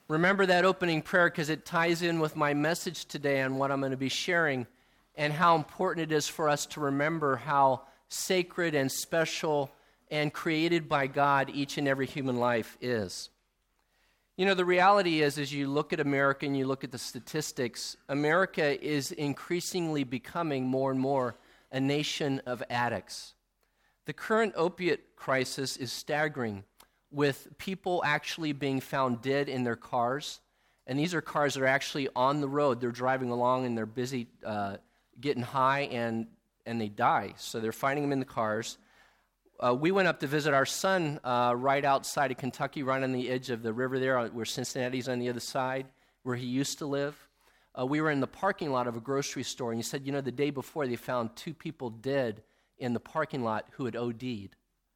Remember that opening prayer because it ties in with my message today and what I'm going to be sharing and how important it is for us to remember how sacred and special and created by God each and every human life is. You know, the reality is, as you look at America and you look at the statistics, America is increasingly becoming more and more a nation of addicts. The current opiate crisis is staggering, with people actually being found dead in their cars. And these are cars that are actually on the road. They're driving along and they're busy getting high and they die. So they're finding them in the cars. We went up to visit our son right outside of Kentucky, right on the edge of the river there, where Cincinnati's on the other side, where he used to live. We were in the parking lot of a grocery store, and he said, you know, the day before they found 2 people dead in the parking lot who had OD'd.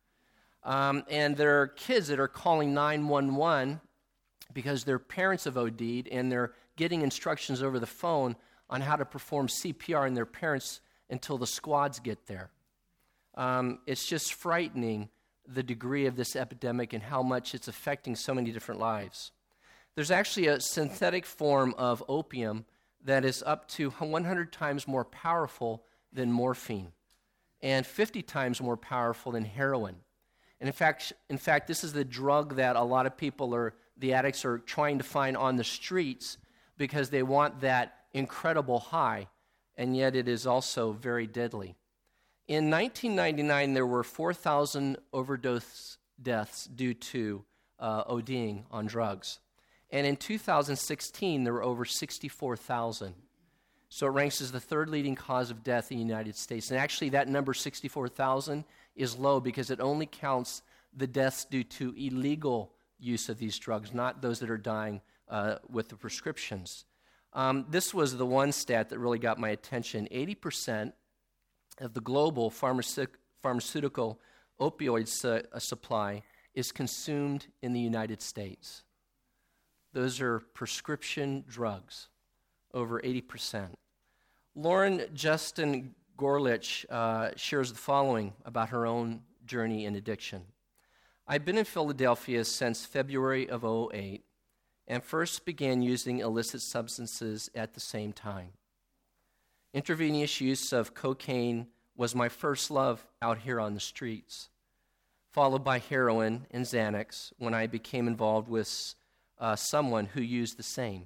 And there are kids that are calling 911 because their parents have OD'd, and they're getting instructions over the phone on how to perform CPR on their parents until the squads get there. It's just frightening, the degree of this epidemic and how much it's affecting so many different lives. There's actually a synthetic form of opium that is up to 100 times more powerful than morphine and 50 times more powerful than heroin. And in fact, this is the drug that a lot of people the addicts are trying to find on the streets because they want that incredible high, and yet it is also very deadly. In 1999, there were 4,000 overdose deaths due to ODing on drugs. And in 2016, there were over 64,000. So it ranks as the 3rd leading cause of death in the United States. And actually, that number, 64,000, is low because it only counts the deaths due to illegal use of these drugs, not those that are dying with the prescriptions. This was the one stat that really got my attention. 80% of the global pharmaceutical opioid supply is consumed in the United States. Those are prescription drugs, over 80%. Lauren Justin Gorlich shares the following about her own journey in addiction. I've been in Philadelphia since February of 2008 and first began using illicit substances at the same time. Intravenous use of cocaine was my first love out here on the streets, followed by heroin and Xanax when I became involved with someone who used the same.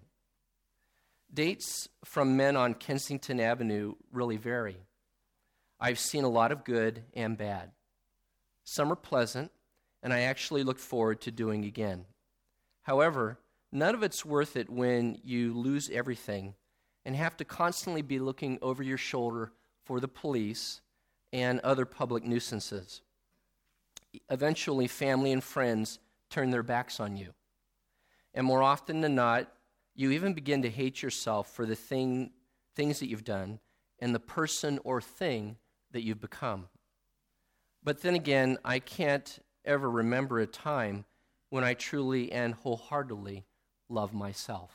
Dates from men on Kensington Avenue really vary. I've seen a lot of good and bad. Some are pleasant, and I actually look forward to doing again. However, none of it's worth it when you lose everything and have to constantly be looking over your shoulder for the police and other public nuisances. Eventually, family and friends turn their backs on you. And more often than not, you even begin to hate yourself for the things that you've done and the person or thing that you've become. But then again, I can't ever remember a time when I truly and wholeheartedly love myself.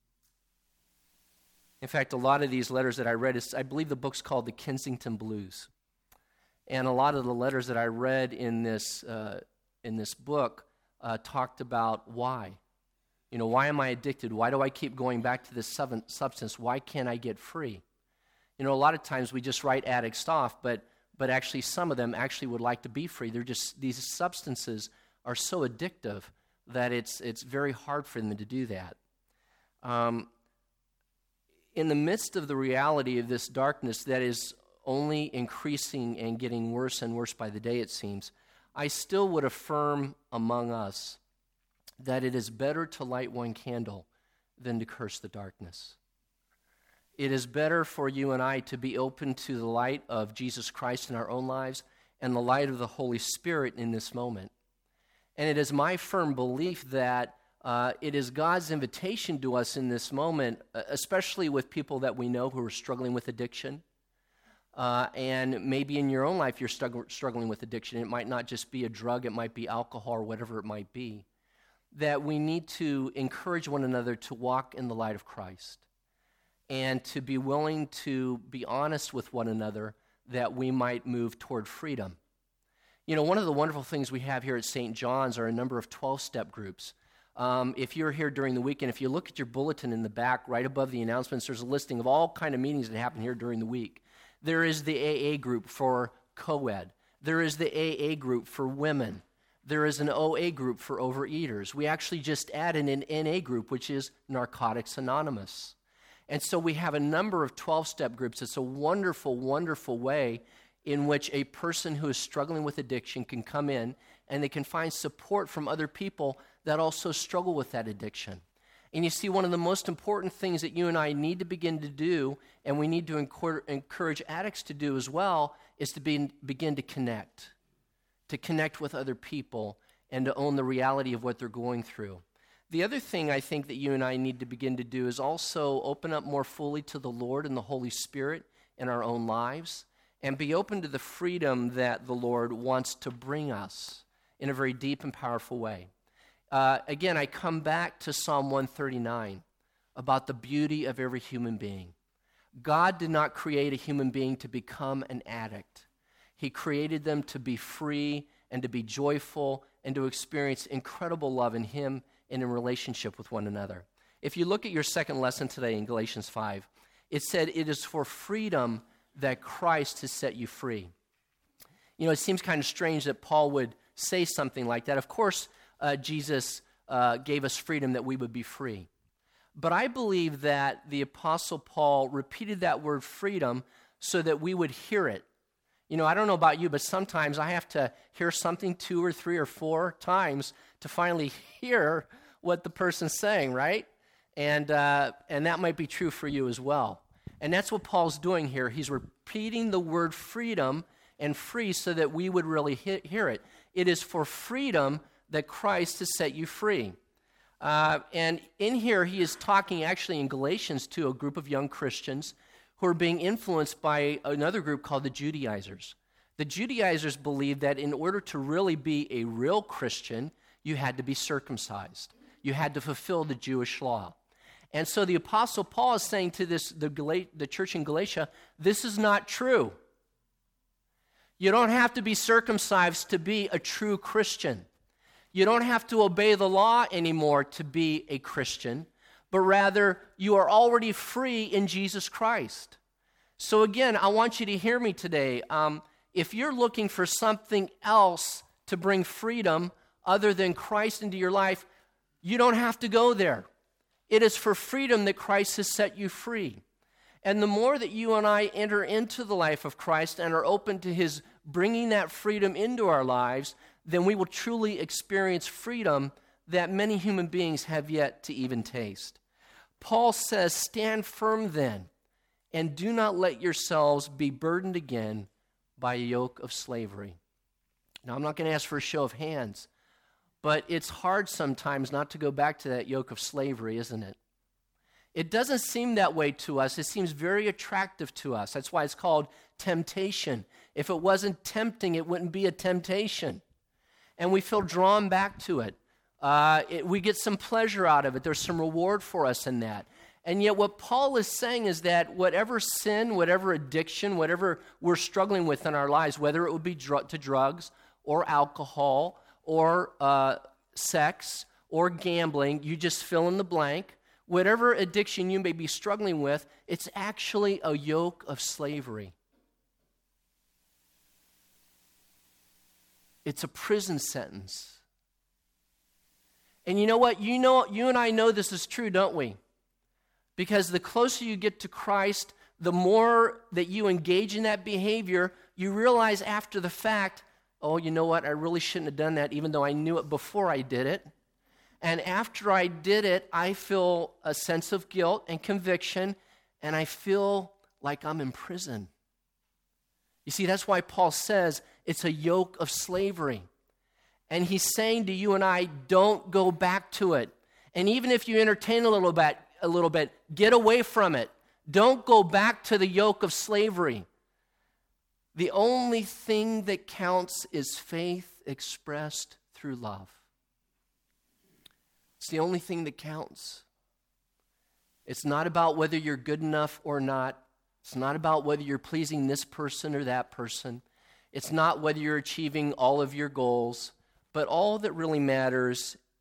In fact, a lot of these letters that I read, I believe the book's called The Kensington Blues. And a lot of the letters that I read in this book talked about why. You know, why am I addicted? Why do I keep going back to this substance? Why can't I get free? You know, a lot of times we just write addicts off, but actually some of them actually would like to be free. They're just, these substances are so addictive that it's very hard for them to do that. In the midst of the reality of this darkness that is only increasing and getting worse and worse by the day, it seems, I still would affirm among us that it is better to light one candle than to curse the darkness. It is better for you and I to be open to the light of Jesus Christ in our own lives and the light of the Holy Spirit in this moment. And it is my firm belief that it is God's invitation to us in this moment, especially with people that we know who are struggling with addiction. And maybe in your own life you're struggling with addiction. It might not just be a drug, it might be alcohol or whatever it might be. That we need to encourage one another to walk in the light of Christ and to be willing to be honest with one another that we might move toward freedom. You know, one of the wonderful things we have here at St. John's are a number of 12-step groups. If you're here during the week, and if you look at your bulletin in the back, right above the announcements, there's a listing of all kind of meetings that happen here during the week. There is the AA group for co-ed. There is the AA group for women. There is an OA group for overeaters. We actually just added an NA group, which is Narcotics Anonymous. And so we have a number of 12-step groups. It's a wonderful, wonderful way in which a person who is struggling with addiction can come in and they can find support from other people that also struggle with that addiction. And you see, one of the most important things that you and I need to begin to do, and we need to encourage addicts to do as well, is to begin to connect with other people and to own the reality of what they're going through. The other thing I think that you and I need to begin to do is also open up more fully to the Lord and the Holy Spirit in our own lives and be open to the freedom that the Lord wants to bring us in a very deep and powerful way. Again, I come back to Psalm 139 about the beauty of every human being. God did not create a human being to become an addict. He created them to be free and to be joyful and to experience incredible love in Him and in relationship with one another. If you look at your second lesson today in Galatians 5, it said, "It is for freedom that Christ has set you free." You know, it seems kind of strange that Paul would say something like that. Of course, Jesus gave us freedom that we would be free. But I believe that the Apostle Paul repeated that word freedom so that we would hear it. You know, I don't know about you, but sometimes I have to hear something 2 or 3 or 4 times to finally hear what the person's saying, right? And that might be true for you as well. And that's what Paul's doing here. He's repeating the word freedom and free so that we would really hear it. It is for freedom that Christ has set you free. And in here, he is talking actually in Galatians to a group of young Christians who are being influenced by another group called the Judaizers. The Judaizers believed that in order to really be a real Christian, you had to be circumcised. You had to fulfill the Jewish law. And so the Apostle Paul is saying to the church in Galatia, this is not true. You don't have to be circumcised to be a true Christian. You don't have to obey the law anymore to be a Christian, but rather you are already free in Jesus Christ. So again, I want you to hear me today. If you're looking for something else to bring freedom other than Christ into your life, you don't have to go there. It is for freedom that Christ has set you free. And the more that you and I enter into the life of Christ and are open to His bringing that freedom into our lives, then we will truly experience freedom that many human beings have yet to even taste. Paul says, "Stand firm then, and do not let yourselves be burdened again by a yoke of slavery." Now, I'm not going to ask for a show of hands, but it's hard sometimes not to go back to that yoke of slavery, isn't it? It doesn't seem that way to us. It seems very attractive to us. That's why it's called temptation. If it wasn't tempting, it wouldn't be a temptation. And we feel drawn back to it. We get some pleasure out of it. There's some reward for us in that. And yet what Paul is saying is that whatever sin, whatever addiction, whatever we're struggling with in our lives, whether it would be to drugs or alcohol or sex or gambling, you just fill in the blank, whatever addiction you may be struggling with, it's actually a yoke of slavery. It's a prison sentence. And you know what? You and I know this is true, don't we? Because the closer you get to Christ, the more that you engage in that behavior, you realize after the fact, oh, you know what? I really shouldn't have done that, even though I knew it before I did it. And after I did it, I feel a sense of guilt and conviction, and I feel like I'm in prison. You see, that's why Paul says it's a yoke of slavery. And he's saying to you and I, don't go back to it. And even if you entertain a little bit, get away from it. Don't go back to the yoke of slavery. The only thing that counts is faith expressed through love. It's the only thing that counts. It's not about whether you're good enough or not. It's not about whether you're pleasing this person or that person. It's not whether you're achieving all of your goals. But all that really matters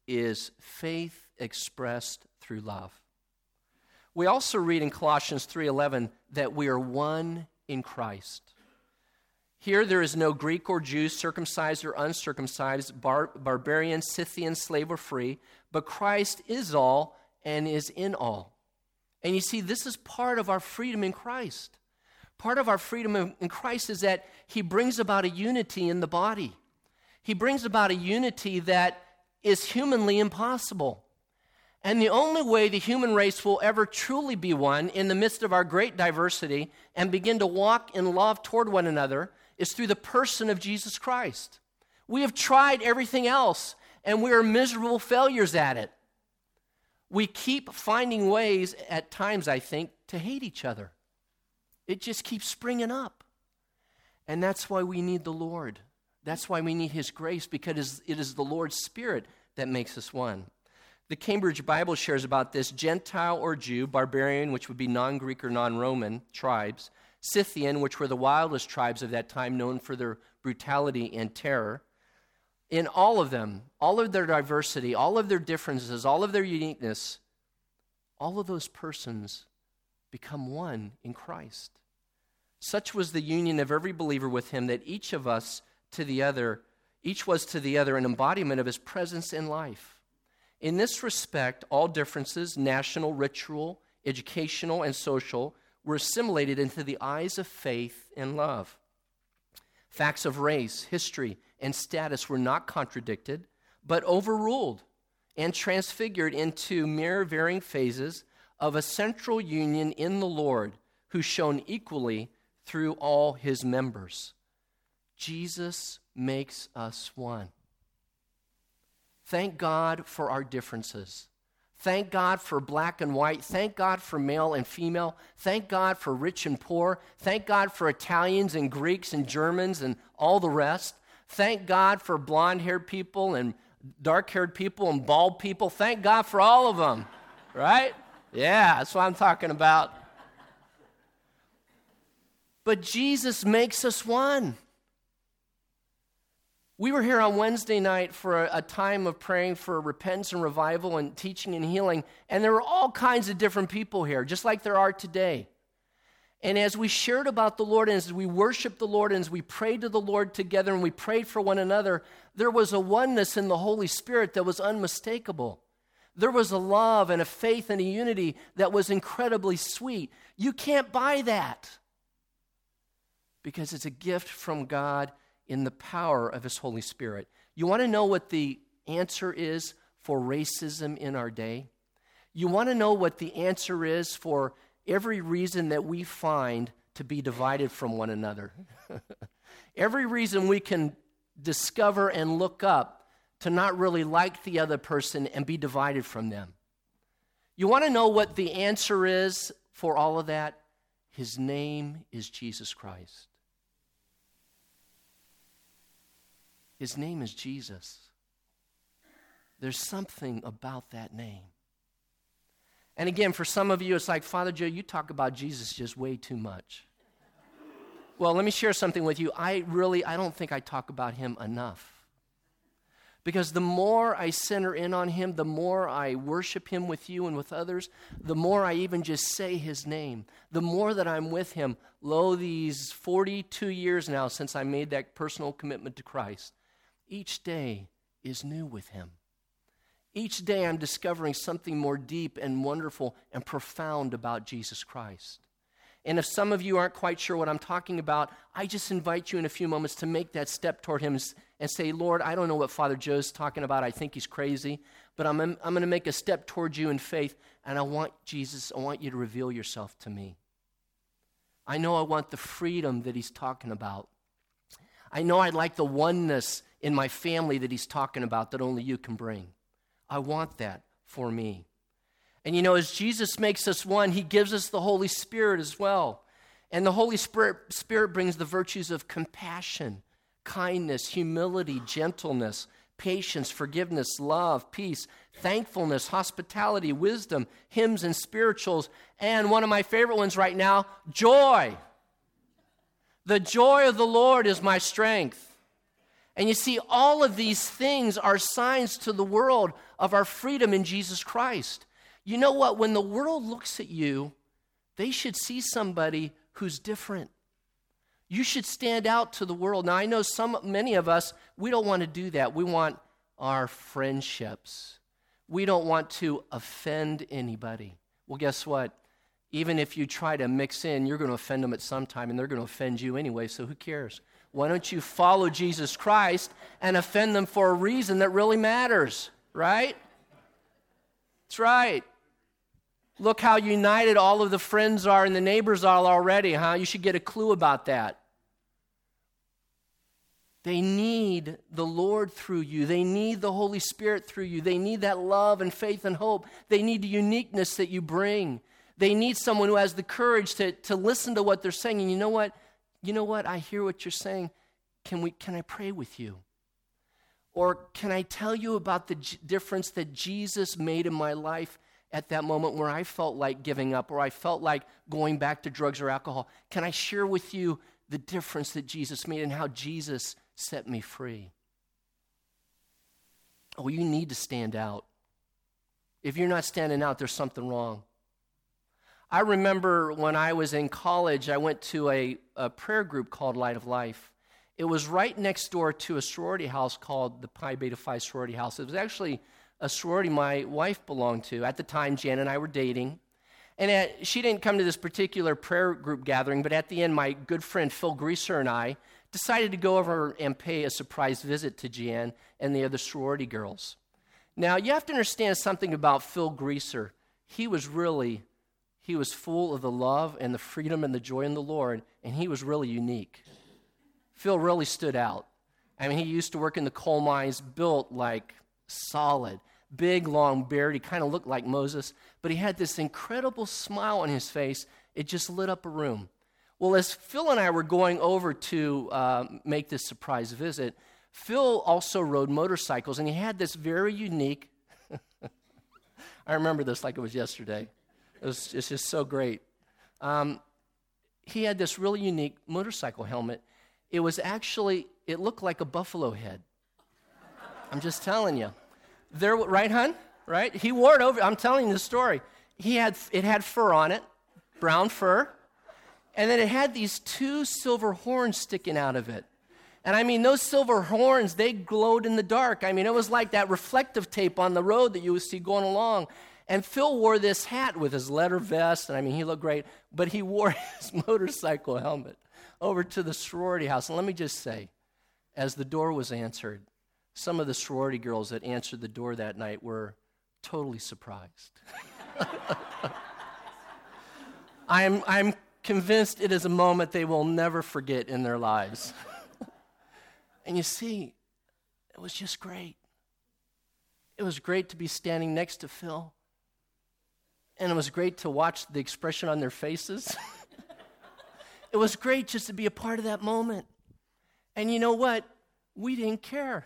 is faith expressed through love. We also read in Colossians 3:11 that we are one in Christ. Here there is no Greek or Jew, circumcised or uncircumcised, barbarian, Scythian, slave or free, but Christ is all and is in all. And you see, this is part of our freedom in Christ. Part of our freedom in Christ is that he brings about a unity in the body. He brings about a unity that is humanly impossible. And the only way the human race will ever truly be one in the midst of our great diversity and begin to walk in love toward one another is through the person of Jesus Christ. We have tried everything else, and we are miserable failures at it. We keep finding ways, at times, I think, to hate each other. It just keeps springing up. And that's why we need the Lord. That's why we need his grace, because it is the Lord's Spirit that makes us one. The Cambridge Bible shares about this: Gentile or Jew, barbarian, which would be non-Greek or non-Roman tribes, Scythian, which were the wildest tribes of that time, known for their brutality and terror. In all of them, all of their diversity, all of their differences, all of their uniqueness, all of those persons become one in Christ. Such was the union of every believer with him that each was to the other an embodiment of his presence in life. In this respect, all differences, national, ritual, educational, and social, were assimilated into the eyes of faith and love. Facts of race, history, and status were not contradicted, but overruled and transfigured into mere varying phases of a central union in the Lord, who shone equally through all his members. Jesus makes us one. Thank God for our differences. Thank God for black and white. Thank God for male and female. Thank God for rich and poor. Thank God for Italians and Greeks and Germans and all the rest. Thank God for blonde-haired people and dark-haired people and bald people. Thank God for all of them, right? Yeah, that's what I'm talking about. But Jesus makes us one. We were here on Wednesday night for a time of praying for repentance and revival and teaching and healing, and there were all kinds of different people here, just like there are today. And as we shared about the Lord, and as we worshiped the Lord, and as we prayed to the Lord together, and we prayed for one another, there was a oneness in the Holy Spirit that was unmistakable. There was a love and a faith and a unity that was incredibly sweet. You can't buy that, because it's a gift from God in the power of his Holy Spirit. You want to know what the answer is for racism in our day? You want to know what the answer is for every reason that we find to be divided from one another? Every reason we can discover and look up to not really like the other person and be divided from them. You want to know what the answer is for all of that? His name is Jesus Christ. His name is Jesus. There's something about that name. And again, for some of you, it's like, Father Joe, you talk about Jesus just way too much. Well, let me share something with you. I don't think I talk about him enough. Because the more I center in on him, the more I worship him with you and with others, the more I even just say his name, the more that I'm with him. Lo, these 42 years now since I made that personal commitment to Christ, each day is new with him. Each day I'm discovering something more deep and wonderful and profound about Jesus Christ. And if some of you aren't quite sure what I'm talking about, I just invite you in a few moments to make that step toward him and say, Lord, I don't know what Father Joe's talking about. I think he's crazy, but I'm going to make a step toward you in faith, and I want you to reveal yourself to me. I know I want the freedom that he's talking about. I know I'd like the oneness in my family that he's talking about that only you can bring. I want that for me. And you know, as Jesus makes us one, he gives us the Holy Spirit as well. And the Holy Spirit brings the virtues of compassion, kindness, humility, gentleness, patience, forgiveness, love, peace, thankfulness, hospitality, wisdom, hymns and spirituals, and one of my favorite ones right now, joy. The joy of the Lord is my strength. And you see, all of these things are signs to the world of our freedom in Jesus Christ. You know what? When the world looks at you, they should see somebody who's different. You should stand out to the world. Now, I know many of us, we don't want to do that. We want our friendships. We don't want to offend anybody. Well, guess what? Even if you try to mix in, you're going to offend them at some time, and they're going to offend you anyway, so who cares? Why don't you follow Jesus Christ and offend them for a reason that really matters, right? That's right. Look how united all of the friends are and the neighbors are already, huh? You should get a clue about that. They need the Lord through you. They need the Holy Spirit through you. They need that love and faith and hope. They need the uniqueness that you bring. They need someone who has the courage to listen to what they're saying. And you know what? You know what? I hear what you're saying. Can I pray with you? Or can I tell you about the difference that Jesus made in my life at that moment where I felt like giving up or I felt like going back to drugs or alcohol? Can I share with you the difference that Jesus made and how Jesus set me free? Oh, you need to stand out. If you're not standing out, there's something wrong. I remember when I was in college, I went to a prayer group called Light of Life. It was right next door to a sorority house called the Pi Beta Phi Sorority House. It was actually a sorority my wife belonged to. At the time, Jan and I were dating. And she didn't come to this particular prayer group gathering, but at the end, my good friend Phil Greaser and I decided to go over and pay a surprise visit to Jan and the other sorority girls. Now, you have to understand something about Phil Greaser. He was full of the love and the freedom and the joy in the Lord, and he was really unique. Phil really stood out. I mean, he used to work in the coal mines, built like solid, big, long beard. He kind of looked like Moses, but he had this incredible smile on his face. It just lit up a room. Well, as Phil and I were going over to make this surprise visit, Phil also rode motorcycles, and he had this very unique, I remember this like it was yesterday. It's just so great. He had this really unique motorcycle helmet. It looked like a buffalo head. I'm just telling you. Right, hon? Right? He wore it over. I'm telling you the story. It had fur on it, brown fur, and then it had these two silver horns sticking out of it. And I mean, those silver horns, they glowed in the dark. I mean, it was like that reflective tape on the road that you would see going along. And Phil wore this hat with his leather vest, and I mean, he looked great, but he wore his motorcycle helmet over to the sorority house. And let me just say, as the door was answered, some of the sorority girls that answered the door that night were totally surprised. I'm convinced it is a moment they will never forget in their lives. And you see, it was just great. It was great to be standing next to Phil. And it was great to watch the expression on their faces. It was great just to be a part of that moment. And you know what? We didn't care.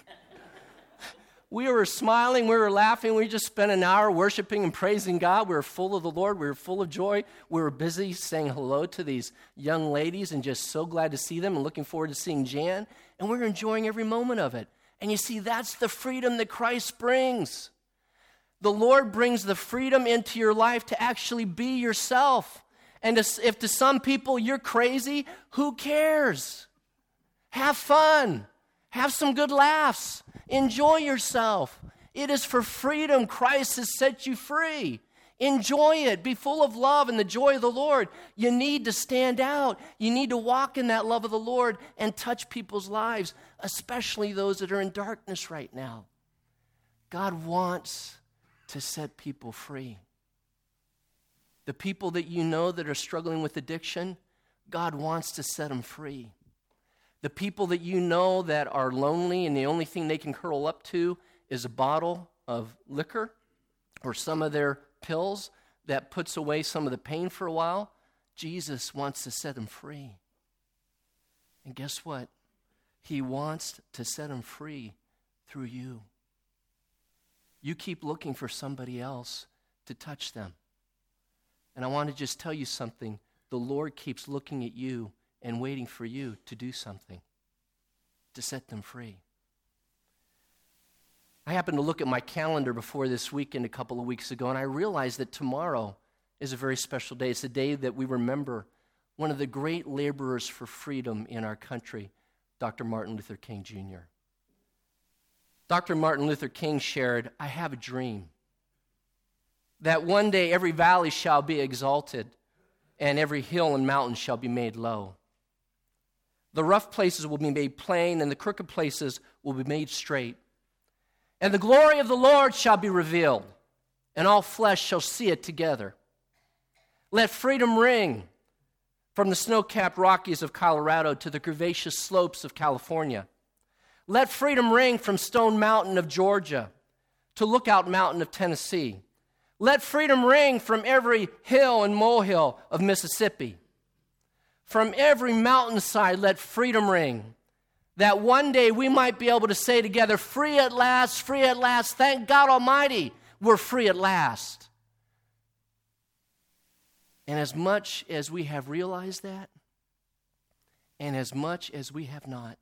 We were smiling, we were laughing, we just spent an hour worshiping and praising God. We were full of the Lord, we were full of joy. We were busy saying hello to these young ladies and just so glad to see them and looking forward to seeing Jan. And we were enjoying every moment of it. And you see, that's the freedom that Christ brings. The Lord brings the freedom into your life to actually be yourself. And if to some people you're crazy, who cares? Have fun. Have some good laughs. Enjoy yourself. It is for freedom Christ has set you free. Enjoy it. Be full of love and the joy of the Lord. You need to stand out. You need to walk in that love of the Lord and touch people's lives, especially those that are in darkness right now. God wants to set people free. The people that you know that are struggling with addiction, God wants to set them free. The people that you know that are lonely and the only thing they can curl up to is a bottle of liquor or some of their pills that puts away some of the pain for a while, Jesus wants to set them free. And guess what? He wants to set them free through you. You keep looking for somebody else to touch them. And I want to just tell you something. The Lord keeps looking at you and waiting for you to do something, to set them free. I happened to look at my calendar before this weekend a couple of weeks ago, and I realized that tomorrow is a very special day. It's a day that we remember one of the great laborers for freedom in our country, Dr. Martin Luther King Jr. Dr. Martin Luther King shared, "I have a dream that one day every valley shall be exalted and every hill and mountain shall be made low. The rough places will be made plain and the crooked places will be made straight. And the glory of the Lord shall be revealed, and all flesh shall see it together. Let freedom ring from the snow-capped Rockies of Colorado to the curvaceous slopes of California. Let freedom ring from Stone Mountain of Georgia to Lookout Mountain of Tennessee. Let freedom ring from every hill and molehill of Mississippi. From every mountainside, let freedom ring, that one day we might be able to say together, free at last, thank God Almighty, we're free at last." And as much as we have realized that, and as much as we have not,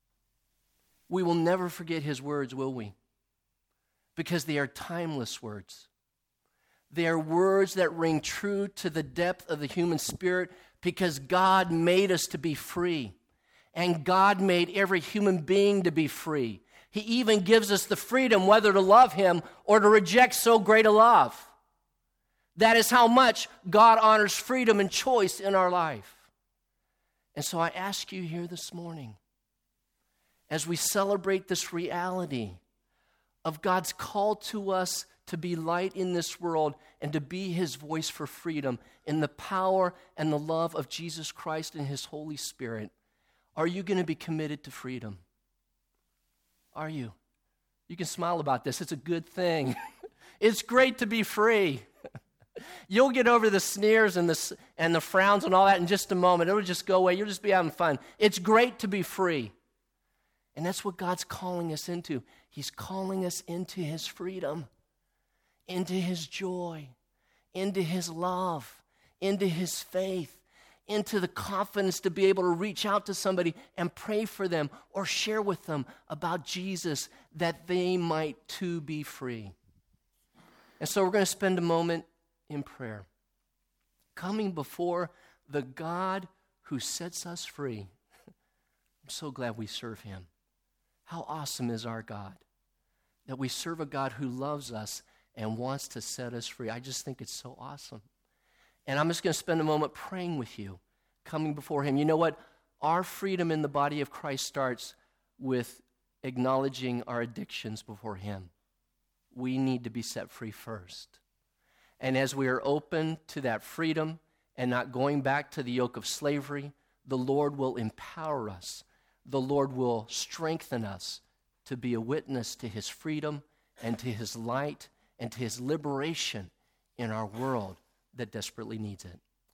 we will never forget his words, will we? Because they are timeless words. They are words that ring true to the depth of the human spirit, because God made us to be free. And God made every human being to be free. He even gives us the freedom whether to love him or to reject so great a love. That is how much God honors freedom and choice in our life. And so I ask you here this morning, as we celebrate this reality of God's call to us to be light in this world and to be his voice for freedom in the power and the love of Jesus Christ and his Holy Spirit, are you going to be committed to freedom? Are you? You can smile about this. It's a good thing. It's great to be free. You'll get over the sneers and the frowns and all that in just a moment. It'll just go away. You'll just be having fun. It's great to be free. And that's what God's calling us into. He's calling us into his freedom, into his joy, into his love, into his faith, into the confidence to be able to reach out to somebody and pray for them or share with them about Jesus, that they might too be free. And so we're going to spend a moment in prayer, coming before the God who sets us free. I'm so glad we serve him. How awesome is our God, that we serve a God who loves us and wants to set us free. I just think it's so awesome. And I'm just going to spend a moment praying with you, coming before him. You know what? Our freedom in the body of Christ starts with acknowledging our addictions before him. We need to be set free first. And as we are open to that freedom and not going back to the yoke of slavery, the Lord will empower us. The Lord will strengthen us to be a witness to his freedom and to his light and to his liberation in our world that desperately needs it.